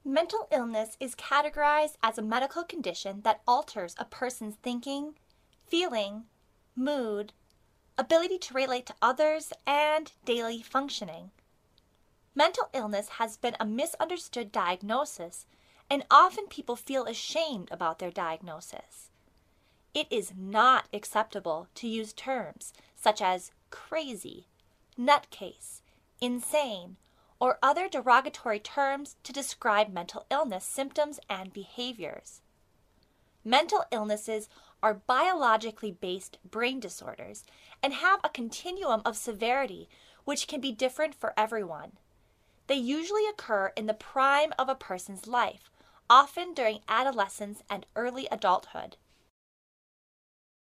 Mental illness is categorized as a medical condition that alters a person's thinking, feeling, mood, ability to relate to others, and daily functioning. Mental illness has been a misunderstood diagnosis, and often people feel ashamed about their diagnosis. It is not acceptable to use terms such as crazy, nutcase, insane, or other derogatory terms to describe mental illness symptoms and behaviors. Mental illnesses are biologically based brain disorders and have a continuum of severity which can be different for everyone. They usually occur in the prime of a person's life, often during adolescence and early adulthood.